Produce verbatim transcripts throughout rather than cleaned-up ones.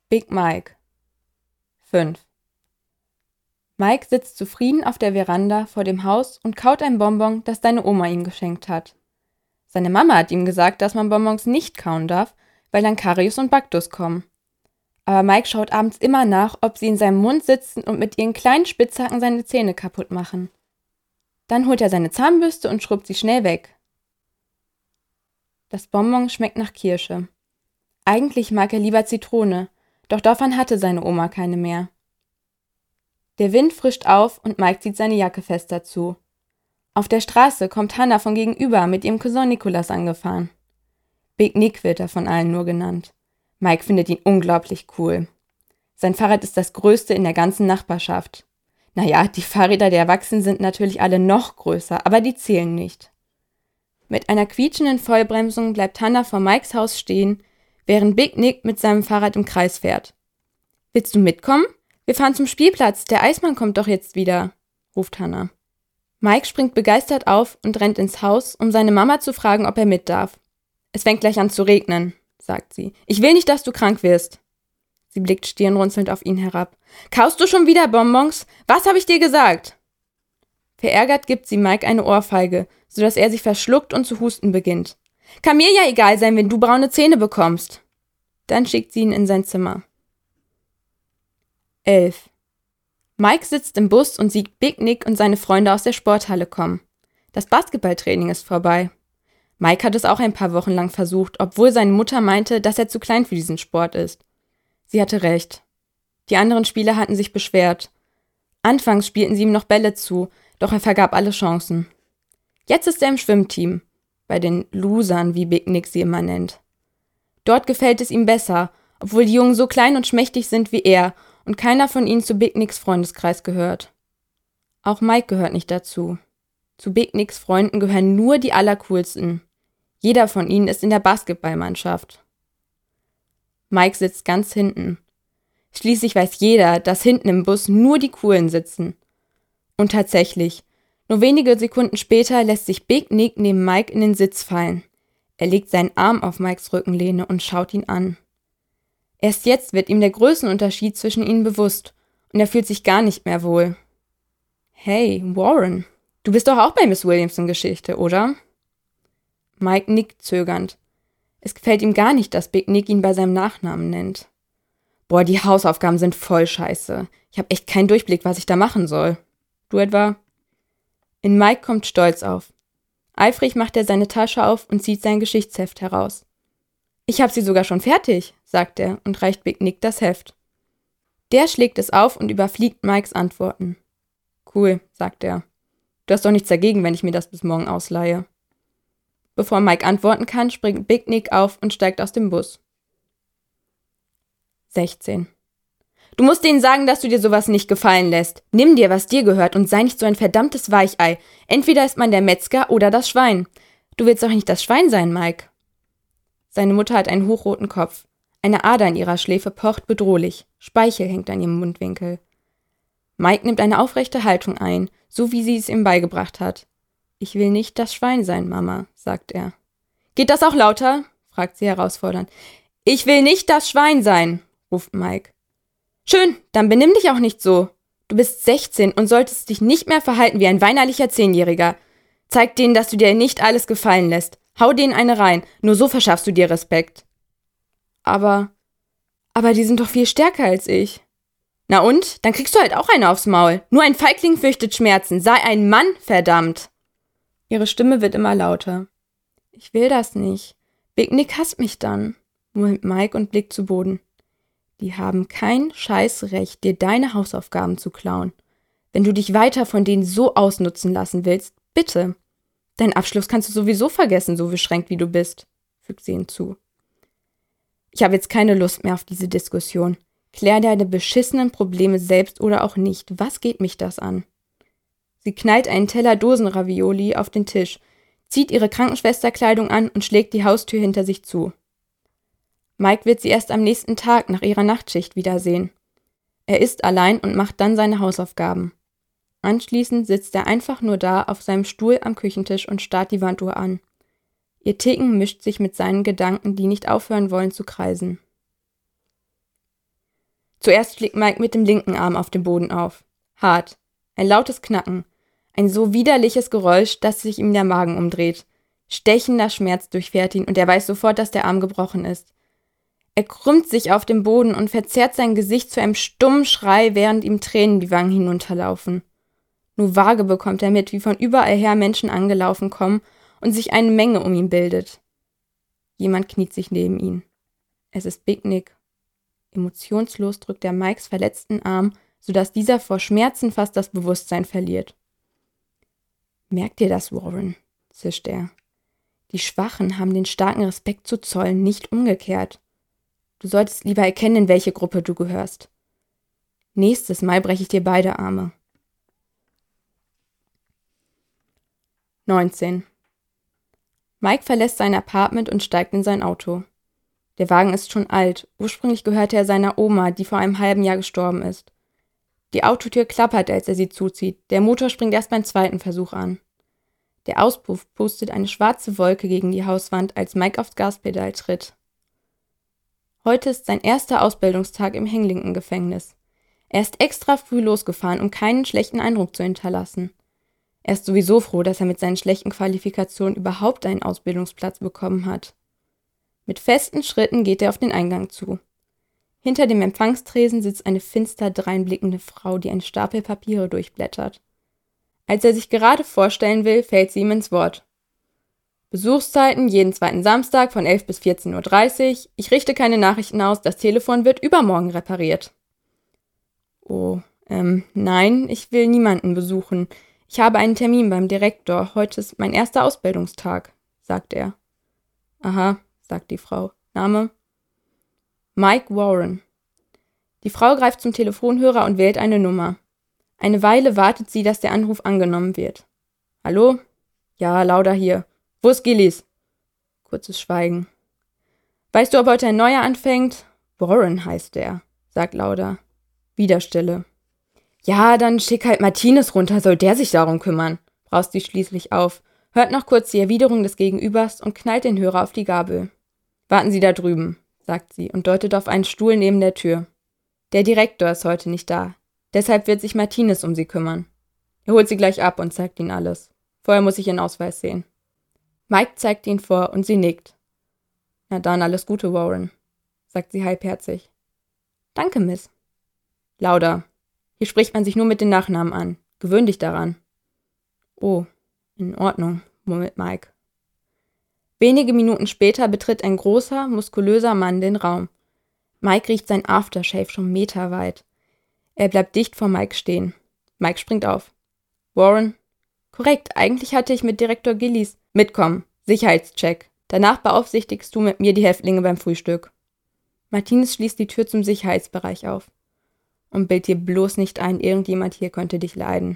Big Mike. fünf. Mike sitzt zufrieden auf der Veranda vor dem Haus und kaut ein Bonbon, das seine Oma ihm geschenkt hat. Seine Mama hat ihm gesagt, dass man Bonbons nicht kauen darf, weil dann Karies und Baktus kommen. Aber Mike schaut abends immer nach, ob sie in seinem Mund sitzen und mit ihren kleinen Spitzhacken seine Zähne kaputt machen. Dann holt er seine Zahnbürste und schrubbt sie schnell weg. Das Bonbon schmeckt nach Kirsche. Eigentlich mag er lieber Zitrone, doch davon hatte seine Oma keine mehr. Der Wind frischt auf und Mike zieht seine Jacke fester zu. Auf der Straße kommt Hannah von gegenüber mit ihrem Cousin Nicolas angefahren. Big Nick wird er von allen nur genannt. Mike findet ihn unglaublich cool. Sein Fahrrad ist das größte in der ganzen Nachbarschaft. Naja, die Fahrräder der Erwachsenen sind natürlich alle noch größer, aber die zählen nicht. Mit einer quietschenden Vollbremsung bleibt Hannah vor Mikes Haus stehen, während Big Nick mit seinem Fahrrad im Kreis fährt. »Willst du mitkommen? Wir fahren zum Spielplatz, der Eismann kommt doch jetzt wieder«, ruft Hannah. Mike springt begeistert auf und rennt ins Haus, um seine Mama zu fragen, ob er mit darf. »Es fängt gleich an zu regnen«, sagt sie. »Ich will nicht, dass du krank wirst.« Sie blickt stirnrunzelnd auf ihn herab. »Kaust du schon wieder Bonbons? Was habe ich dir gesagt?« Verärgert gibt sie Mike eine Ohrfeige, sodass er sich verschluckt und zu husten beginnt. »Kann mir ja egal sein, wenn du braune Zähne bekommst.« Dann schickt sie ihn in sein Zimmer. elf. Mike sitzt im Bus und sieht Big Nick und seine Freunde aus der Sporthalle kommen. Das Basketballtraining ist vorbei. Mike hat es auch ein paar Wochen lang versucht, obwohl seine Mutter meinte, dass er zu klein für diesen Sport ist. Sie hatte recht. Die anderen Spieler hatten sich beschwert. Anfangs spielten sie ihm noch Bälle zu, doch er vergab alle Chancen. Jetzt ist er im Schwimmteam, bei den Losern, wie Big Nick sie immer nennt. Dort gefällt es ihm besser, obwohl die Jungen so klein und schmächtig sind wie er und keiner von ihnen zu Big Nicks Freundeskreis gehört. Auch Mike gehört nicht dazu. Zu Big Nicks Freunden gehören nur die Allercoolsten. Jeder von ihnen ist in der Basketballmannschaft. Mike sitzt ganz hinten. Schließlich weiß jeder, dass hinten im Bus nur die Coolen sitzen. Und tatsächlich, nur wenige Sekunden später lässt sich Big Nick neben Mike in den Sitz fallen. Er legt seinen Arm auf Mikes Rückenlehne und schaut ihn an. Erst jetzt wird ihm der Größenunterschied zwischen ihnen bewusst und er fühlt sich gar nicht mehr wohl. »Hey, Warren, du bist doch auch bei Miss Williamson-Geschichte, oder?« Mike nickt zögernd. Es gefällt ihm gar nicht, dass Big Nick ihn bei seinem Nachnamen nennt. »Boah, die Hausaufgaben sind voll scheiße. Ich habe echt keinen Durchblick, was ich da machen soll. Du etwa?« In Mike kommt Stolz auf. Eifrig macht er seine Tasche auf und zieht sein Geschichtsheft heraus. »Ich habe sie sogar schon fertig«, sagt er und reicht Big Nick das Heft. Der schlägt es auf und überfliegt Mikes Antworten. »Cool«, sagt er. »Du hast doch nichts dagegen, wenn ich mir das bis morgen ausleihe.« Bevor Mike antworten kann, springt Big Nick auf und steigt aus dem Bus. sechzehn. »Du musst denen sagen, dass du dir sowas nicht gefallen lässt. Nimm dir, was dir gehört und sei nicht so ein verdammtes Weichei. Entweder ist man der Metzger oder das Schwein. Du willst doch nicht das Schwein sein, Mike.« Seine Mutter hat einen hochroten Kopf. Eine Ader in ihrer Schläfe pocht bedrohlich. Speichel hängt an ihrem Mundwinkel. Mike nimmt eine aufrechte Haltung ein, so wie sie es ihm beigebracht hat. »Ich will nicht das Schwein sein, Mama«, sagt er. »Geht das auch lauter?«, fragt sie herausfordernd. »Ich will nicht das Schwein sein«, ruft Mike. »Schön, dann benimm dich auch nicht so. Du bist sechzehn und solltest dich nicht mehr verhalten wie ein weinerlicher Zehnjähriger. Zeig denen, dass du dir nicht alles gefallen lässt. Hau denen eine rein, nur so verschaffst du dir Respekt.« »Aber, aber die sind doch viel stärker als ich.« »Na und? Dann kriegst du halt auch eine aufs Maul. Nur ein Feigling fürchtet Schmerzen. Sei ein Mann, verdammt!« Ihre Stimme wird immer lauter. »Ich will das nicht. Big Nick hasst mich dann«, murmelt Mike und blickt zu Boden. »Die haben kein Scheißrecht, dir deine Hausaufgaben zu klauen. Wenn du dich weiter von denen so ausnutzen lassen willst, bitte. Deinen Abschluss kannst du sowieso vergessen, so beschränkt wie du bist«, fügt sie hinzu. »Ich habe jetzt keine Lust mehr auf diese Diskussion. Klär deine beschissenen Probleme selbst oder auch nicht. Was geht mich das an?« Sie knallt einen Teller Dosenravioli auf den Tisch, zieht ihre Krankenschwesterkleidung an und schlägt die Haustür hinter sich zu. Mike wird sie erst am nächsten Tag nach ihrer Nachtschicht wiedersehen. Er isst allein und macht dann seine Hausaufgaben. Anschließend sitzt er einfach nur da auf seinem Stuhl am Küchentisch und starrt die Wanduhr an. Ihr Ticken mischt sich mit seinen Gedanken, die nicht aufhören wollen zu kreisen. Zuerst schlägt Mike mit dem linken Arm auf dem Boden auf. Hart. Ein lautes Knacken. Ein so widerliches Geräusch, dass sich ihm der Magen umdreht. Stechender Schmerz durchfährt ihn und er weiß sofort, dass der Arm gebrochen ist. Er krümmt sich auf dem Boden und verzerrt sein Gesicht zu einem stummen Schrei, während ihm Tränen die Wangen hinunterlaufen. Nur vage bekommt er mit, wie von überall her Menschen angelaufen kommen und sich eine Menge um ihn bildet. Jemand kniet sich neben ihn. Es ist Big Nick. Emotionslos drückt er Mikes verletzten Arm, sodass dieser vor Schmerzen fast das Bewusstsein verliert. »Merkt ihr das, Warren?«, zischt er. »Die Schwachen haben den starken Respekt zu zollen, nicht umgekehrt. Du solltest lieber erkennen, in welche Gruppe du gehörst. Nächstes Mal breche ich dir beide Arme.« neunzehn. Mike verlässt sein Apartment und steigt in sein Auto. Der Wagen ist schon alt. Ursprünglich gehörte er seiner Oma, die vor einem halben Jahr gestorben ist. Die Autotür klappert, als er sie zuzieht. Der Motor springt erst beim zweiten Versuch an. Der Auspuff pustet eine schwarze Wolke gegen die Hauswand, als Mike aufs Gaspedal tritt. Heute ist sein erster Ausbildungstag im Henglington-Gefängnis. Er ist extra früh losgefahren, um keinen schlechten Eindruck zu hinterlassen. Er ist sowieso froh, dass er mit seinen schlechten Qualifikationen überhaupt einen Ausbildungsplatz bekommen hat. Mit festen Schritten geht er auf den Eingang zu. Hinter dem Empfangstresen sitzt eine finster dreinblickende Frau, die einen Stapel Papiere durchblättert. Als er sich gerade vorstellen will, fällt sie ihm ins Wort. Besuchszeiten jeden zweiten Samstag von elf bis vierzehn Uhr dreißig. Ich richte keine Nachrichten aus, das Telefon wird übermorgen repariert. Oh, ähm, nein, ich will niemanden besuchen. Ich habe einen Termin beim Direktor. Heute ist mein erster Ausbildungstag, sagt er. Aha, sagt die Frau. Name? Mike Warren. Die Frau greift zum Telefonhörer und wählt eine Nummer. Eine Weile wartet sie, dass der Anruf angenommen wird. Hallo? Ja, Lauda hier. Wo ist Gillies? Kurzes Schweigen. Weißt du, ob heute ein neuer anfängt? Warren heißt der, sagt Lauda. Wieder Stille. Ja, dann schick halt Martinez runter, soll der sich darum kümmern, braust sie schließlich auf, hört noch kurz die Erwiderung des Gegenübers und knallt den Hörer auf die Gabel. Warten Sie da drüben, sagt sie und deutet auf einen Stuhl neben der Tür. Der Direktor ist heute nicht da, deshalb wird sich Martinez um sie kümmern. Er holt sie gleich ab und zeigt ihnen alles. Vorher muss ich ihren Ausweis sehen. Mike zeigt ihn vor und sie nickt. Na dann, alles Gute, Warren, sagt sie halbherzig. Danke, Miss. Lauda. Hier spricht man sich nur mit den Nachnamen an. Gewöhn dich daran. Oh, in Ordnung, murmelt Mike. Wenige Minuten später betritt ein großer, muskulöser Mann den Raum. Mike riecht sein Aftershave schon meterweit. Er bleibt dicht vor Mike stehen. Mike springt auf. Warren? Korrekt, eigentlich hatte ich mit Direktor Gillies mitkommen. Sicherheitscheck. Danach beaufsichtigst du mit mir die Häftlinge beim Frühstück. Martinez schließt die Tür zum Sicherheitsbereich auf. Und bild dir bloß nicht ein, irgendjemand hier könnte dich leiden.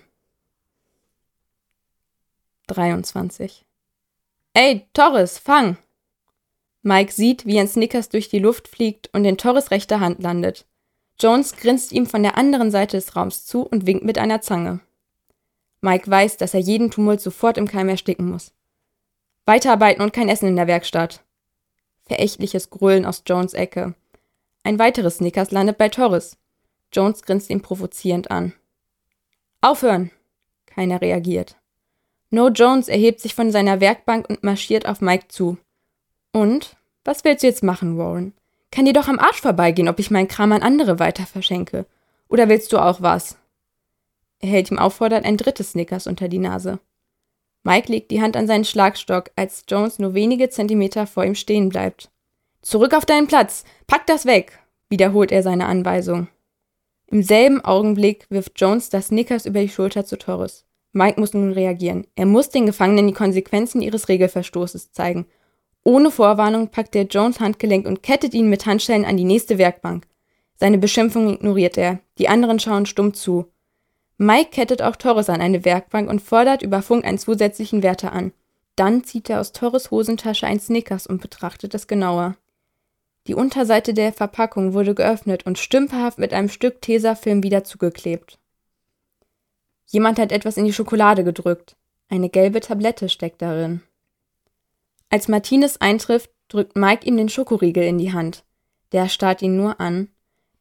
dreiundzwanzig. Ey, Torres, fang! Mike sieht, wie ein Snickers durch die Luft fliegt und in Torres rechter Hand landet. Jones grinst ihm von der anderen Seite des Raums zu und winkt mit einer Zange. Mike weiß, dass er jeden Tumult sofort im Keim ersticken muss. Weiterarbeiten und kein Essen in der Werkstatt. Verächtliches Gröhlen aus Jones' Ecke. Ein weiteres Snickers landet bei Torres. Jones grinst ihn provozierend an. Aufhören! Keiner reagiert. No Jones erhebt sich von seiner Werkbank und marschiert auf Mike zu. Und? Was willst du jetzt machen, Warren? Kann dir doch am Arsch vorbeigehen, ob ich meinen Kram an andere weiter verschenke. Oder willst du auch was? Er hält ihm auffordernd ein drittes Snickers unter die Nase. Mike legt die Hand an seinen Schlagstock, als Jones nur wenige Zentimeter vor ihm stehen bleibt. Zurück auf deinen Platz! Pack das weg! Wiederholt er seine Anweisung. Im selben Augenblick wirft Jones das Snickers über die Schulter zu Torres. Mike muss nun reagieren. Er muss den Gefangenen die Konsequenzen ihres Regelverstoßes zeigen. Ohne Vorwarnung packt er Jones Handgelenk und kettet ihn mit Handschellen an die nächste Werkbank. Seine Beschimpfung ignoriert er. Die anderen schauen stumm zu. Mike kettet auch Torres an eine Werkbank und fordert über Funk einen zusätzlichen Wärter an. Dann zieht er aus Torres Hosentasche ein Snickers und betrachtet es genauer. Die Unterseite der Verpackung wurde geöffnet und stümperhaft mit einem Stück Tesafilm wieder zugeklebt. Jemand hat etwas in die Schokolade gedrückt. Eine gelbe Tablette steckt darin. Als Martinez eintrifft, drückt Mike ihm den Schokoriegel in die Hand. Der starrt ihn nur an.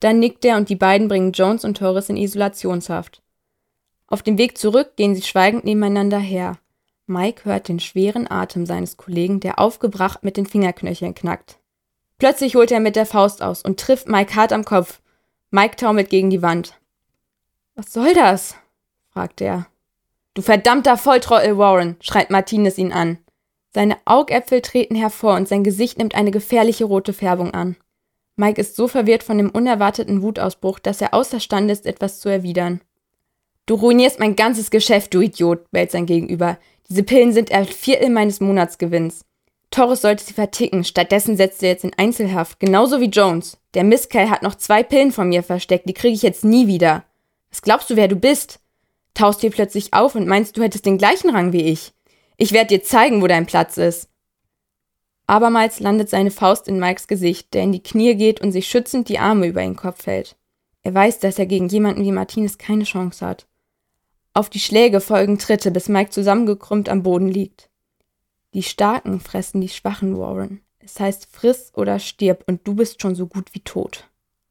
Dann nickt er und die beiden bringen Jones und Torres in Isolationshaft. Auf dem Weg zurück gehen sie schweigend nebeneinander her. Mike hört den schweren Atem seines Kollegen, der aufgebracht mit den Fingerknöcheln knackt. Plötzlich holt er mit der Faust aus und trifft Mike hart am Kopf. Mike taumelt gegen die Wand. »Was soll das?« fragt er. »Du verdammter Volltrottel, Warren«, schreit Martinez ihn an. Seine Augäpfel treten hervor und sein Gesicht nimmt eine gefährliche rote Färbung an. Mike ist so verwirrt von dem unerwarteten Wutausbruch, dass er außerstande ist, etwas zu erwidern. »Du ruinierst mein ganzes Geschäft, du Idiot«, bellt sein Gegenüber. »Diese Pillen sind ein Viertel meines Monatsgewinns. Torres sollte sie verticken, stattdessen setzt er jetzt in Einzelhaft, genauso wie Jones. Der Mistkerl hat noch zwei Pillen von mir versteckt, die kriege ich jetzt nie wieder. Was glaubst du, wer du bist? Tauchst hier plötzlich auf und meinst, du hättest den gleichen Rang wie ich. Ich werde dir zeigen, wo dein Platz ist.« Abermals landet seine Faust in Mikes Gesicht, der in die Knie geht und sich schützend die Arme über den Kopf hält. Er weiß, dass er gegen jemanden wie Martinez keine Chance hat. Auf die Schläge folgen Tritte, bis Mike zusammengekrümmt am Boden liegt. Die Starken fressen die Schwachen, Warren. Es heißt, friss oder stirb und du bist schon so gut wie tot.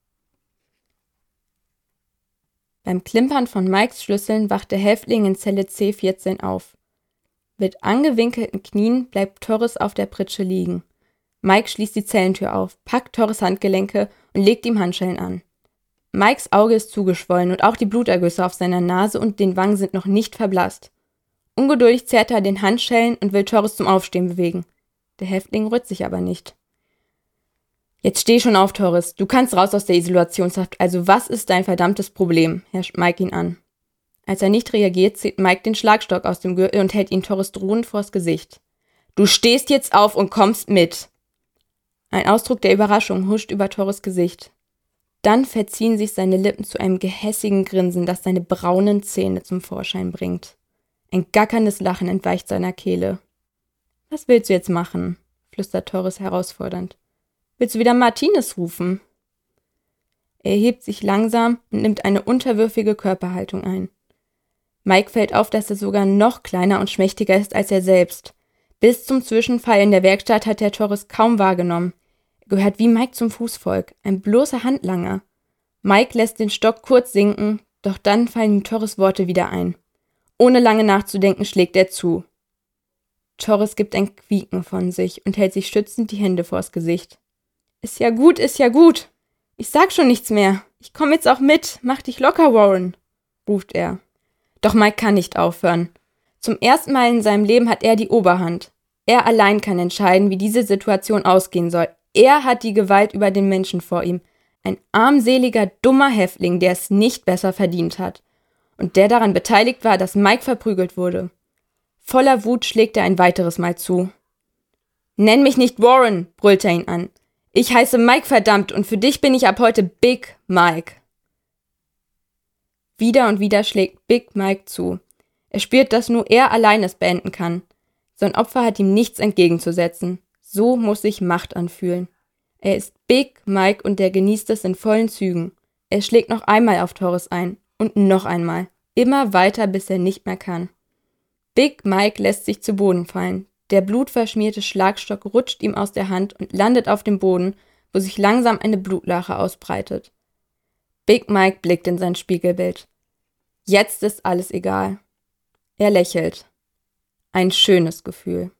Beim Klimpern von Mikes Schlüsseln wacht der Häftling in Zelle C vierzehn auf. Mit angewinkelten Knien bleibt Torres auf der Pritsche liegen. Mike schließt die Zellentür auf, packt Torres Handgelenke und legt ihm Handschellen an. Mikes Auge ist zugeschwollen und auch die Blutergüsse auf seiner Nase und den Wangen sind noch nicht verblasst. Ungeduldig zerrt er an den Handschellen und will Torres zum Aufstehen bewegen. Der Häftling rührt sich aber nicht. »Jetzt steh schon auf, Torres. Du kannst raus aus der Isolationshaft. Also was ist dein verdammtes Problem?« herrscht Mike ihn an. Als er nicht reagiert, zieht Mike den Schlagstock aus dem Gürtel und hält ihn Torres drohend vors Gesicht. »Du stehst jetzt auf und kommst mit!« Ein Ausdruck der Überraschung huscht über Torres Gesicht. Dann verziehen sich seine Lippen zu einem gehässigen Grinsen, das seine braunen Zähne zum Vorschein bringt. Ein gackerndes Lachen entweicht seiner Kehle. »Was willst du jetzt machen?« flüstert Torres herausfordernd. »Willst du wieder Martinez rufen?« Er hebt sich langsam und nimmt eine unterwürfige Körperhaltung ein. Mike fällt auf, dass er sogar noch kleiner und schmächtiger ist als er selbst. Bis zum Zwischenfall in der Werkstatt hat er Torres kaum wahrgenommen. Er gehört wie Mike zum Fußvolk, ein bloßer Handlanger. Mike lässt den Stock kurz sinken, doch dann fallen ihm Torres Worte wieder ein. Ohne lange nachzudenken schlägt er zu. Torres gibt ein Quieken von sich und hält sich schützend die Hände vors Gesicht. »Ist ja gut, ist ja gut. Ich sag schon nichts mehr. Ich komm jetzt auch mit. Mach dich locker, Warren«, ruft er. Doch Mike kann nicht aufhören. Zum ersten Mal in seinem Leben hat er die Oberhand. Er allein kann entscheiden, wie diese Situation ausgehen soll. Er hat die Gewalt über den Menschen vor ihm. Ein armseliger, dummer Häftling, der es nicht besser verdient hat. Und der daran beteiligt war, dass Mike verprügelt wurde. Voller Wut schlägt er ein weiteres Mal zu. »Nenn mich nicht Warren«, brüllt er ihn an. »Ich heiße Mike, verdammt, und für dich bin ich ab heute Big Mike.« Wieder und wieder schlägt Big Mike zu. Er spürt, dass nur er allein es beenden kann. Sein Opfer hat ihm nichts entgegenzusetzen. So muss sich Macht anfühlen. Er ist Big Mike und er genießt es in vollen Zügen. Er schlägt noch einmal auf Torres ein und noch einmal. Immer weiter, bis er nicht mehr kann. Big Mike lässt sich zu Boden fallen. Der blutverschmierte Schlagstock rutscht ihm aus der Hand und landet auf dem Boden, wo sich langsam eine Blutlache ausbreitet. Big Mike blickt in sein Spiegelbild. Jetzt ist alles egal. Er lächelt. Ein schönes Gefühl.